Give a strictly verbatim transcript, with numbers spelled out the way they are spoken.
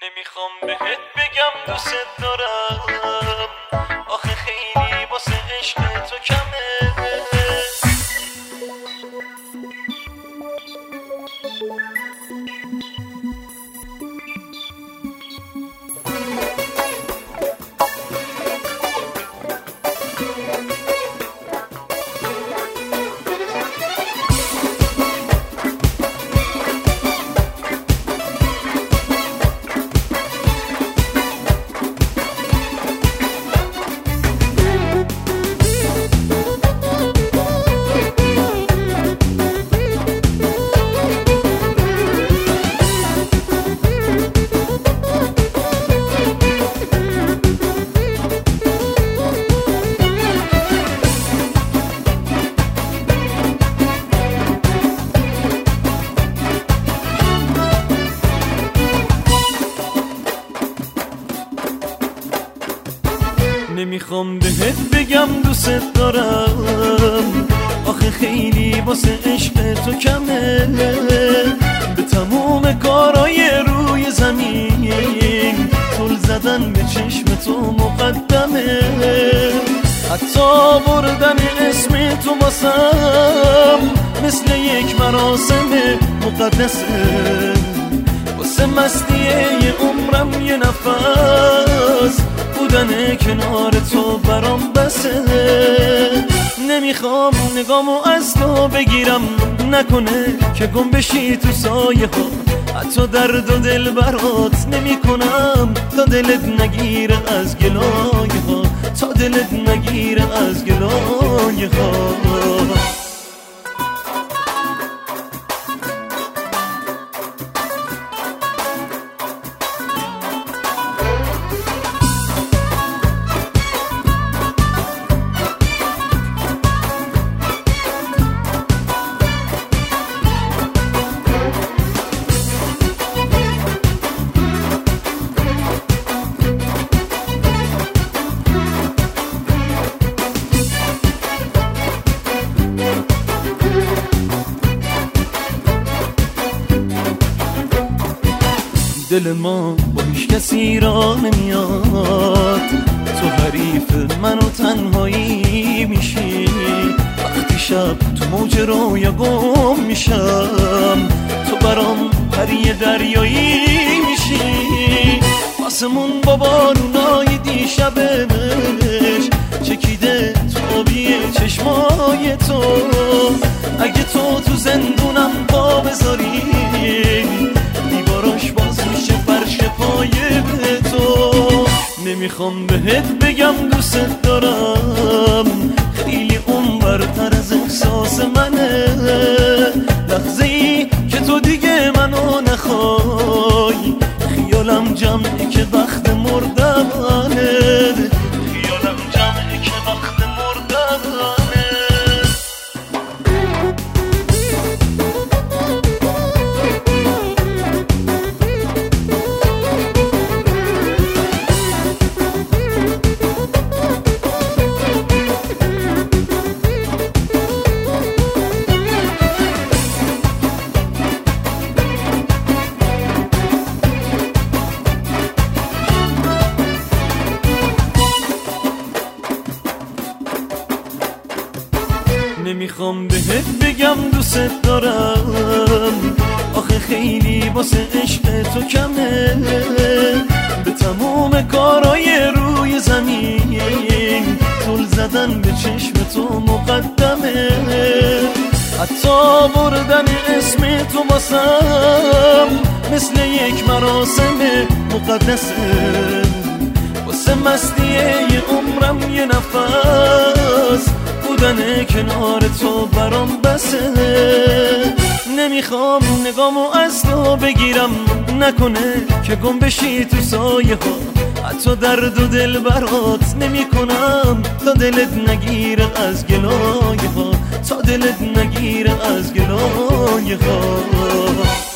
نمیخوام بهت بگم دوست دارم، آخه خیلی واسه عشق تو کمه. نمیخوام بهت بگم دوست دارم، آخه خیلی واسه عشق تو کمه. به تموم کارای روی زمین طول زدن به چشم تو مقدمه. حتی بردن اسم تو واسم مثل یک مراسم مقدسه. واسه مستیه عمرم یه نفس بودن کنار تو برام بسه. نمیخوام نگامو از تو بگیرم، نکنه که گم بشی تو سایه ها. حتی درد و دل برات نمی کنم تا دلت نگیره از گلایه ها، تا دلت نگیره از گلایه ها. دل ما با هیچ کسی را نمیاد، تو حریف من و تنهایی میشی. وقتی شب تو موج رویا گم میشم، تو برام پری دریایی میشی. آسمون با بارونای دیشبش چکیده تو آبی چشمای تو. اگه تو تو زندونم پا بذاری، دیواراش باز میشه فرش پایه به تو. نمیخوام بهت بگم دوست دارم، خیلی اونورتر از احساس منه. لحظه ای که تو دیگه منو نخوای، خیالم جمعه که وقت مردنه. خیالم جمعه که وقت مردنه. نمیخوام بهت بگم دوست دارم، آخه خیلی واسه عشق تو کمه. به تموم کارای روی زمین طول زدن به چشم تو مقدمه. حتی بردن اسم تو واسم مثل یک مراسم مقدسه. واسه مستیه عمرم یه نفس بودن کنار تو برام بسه. نمیخوام نگامو از تو بگیرم، نکنه که گم بشی تو سایه ها. حتی درد و دل برات نمی کنم تا دلت نگیره از گلایه ها، تا دلت نگیره از گلایه ها.